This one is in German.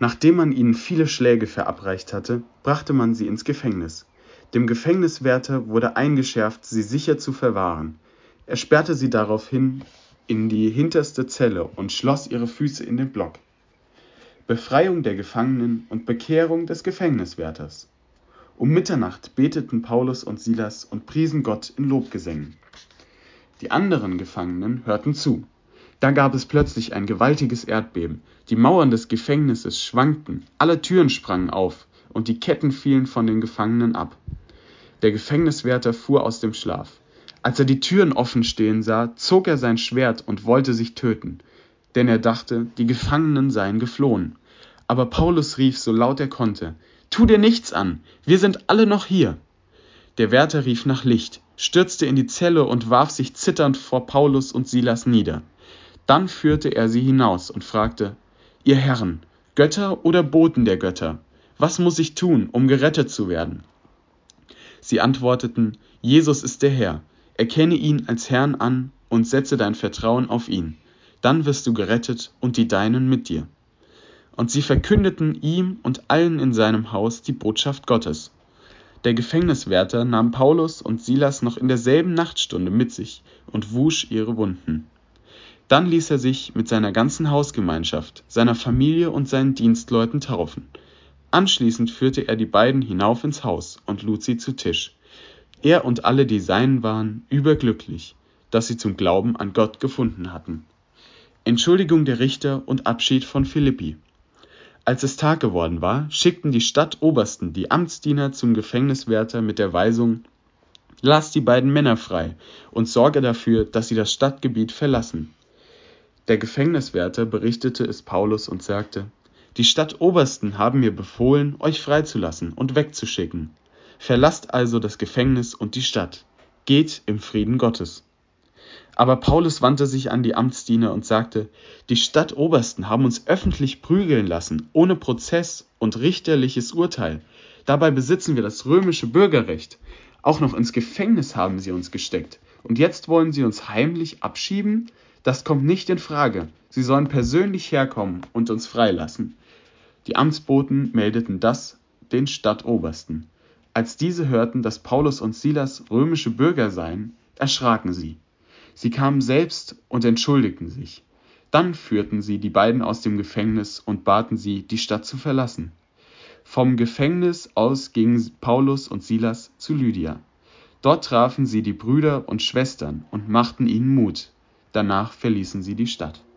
Nachdem man ihnen viele Schläge verabreicht hatte, brachte man sie ins Gefängnis. Dem Gefängniswärter wurde eingeschärft, sie sicher zu verwahren. Er sperrte sie daraufhin in die hinterste Zelle und schloss ihre Füße in den Block. Befreiung der Gefangenen und Bekehrung des Gefängniswärters. Um Mitternacht beteten Paulus und Silas und priesen Gott in Lobgesängen. Die anderen Gefangenen hörten zu. Da gab es plötzlich ein gewaltiges Erdbeben. Die Mauern des Gefängnisses schwankten, alle Türen sprangen auf und die Ketten fielen von den Gefangenen ab. Der Gefängniswärter fuhr aus dem Schlaf. Als er die Türen offen stehen sah, zog er sein Schwert und wollte sich töten, denn er dachte, die Gefangenen seien geflohen. Aber Paulus rief so laut er konnte: »Tu dir nichts an, wir sind alle noch hier!« Der Wärter rief nach Licht, stürzte in die Zelle und warf sich zitternd vor Paulus und Silas nieder. Dann führte er sie hinaus und fragte: »Ihr Herren, Götter oder Boten der Götter, was muss ich tun, um gerettet zu werden?« Sie antworteten: »Jesus ist der Herr. Erkenne ihn als Herrn an und setze dein Vertrauen auf ihn. Dann wirst du gerettet und die Deinen mit dir.« Und sie verkündeten ihm und allen in seinem Haus die Botschaft Gottes. Der Gefängniswärter nahm Paulus und Silas noch in derselben Nachtstunde mit sich und wusch ihre Wunden. Dann ließ er sich mit seiner ganzen Hausgemeinschaft, seiner Familie und seinen Dienstleuten taufen. Anschließend führte er die beiden hinauf ins Haus und lud sie zu Tisch. Er und alle, die Seinen waren, überglücklich, dass sie zum Glauben an Gott gefunden hatten. Entschuldigung der Richter und Abschied von Philippi. Als es Tag geworden war, schickten die Stadtobersten die Amtsdiener zum Gefängniswärter mit der Weisung: »Lass die beiden Männer frei und sorge dafür, dass sie das Stadtgebiet verlassen.« Der Gefängniswärter berichtete es Paulus und sagte: »Die Stadtobersten haben mir befohlen, euch freizulassen und wegzuschicken. Verlasst also das Gefängnis und die Stadt. Geht im Frieden Gottes.« Aber Paulus wandte sich an die Amtsdiener und sagte: »Die Stadtobersten haben uns öffentlich prügeln lassen, ohne Prozess und richterliches Urteil. Dabei besitzen wir das römische Bürgerrecht. Auch noch ins Gefängnis haben sie uns gesteckt. Und jetzt wollen sie uns heimlich abschieben? Das kommt nicht in Frage. Sie sollen persönlich herkommen und uns freilassen.« Die Amtsboten meldeten das den Stadtobersten. Als diese hörten, dass Paulus und Silas römische Bürger seien, erschraken sie. Sie kamen selbst und entschuldigten sich. Dann führten sie die beiden aus dem Gefängnis und baten sie, die Stadt zu verlassen. Vom Gefängnis aus gingen Paulus und Silas zu Lydia. Dort trafen sie die Brüder und Schwestern und machten ihnen Mut. Danach verließen sie die Stadt.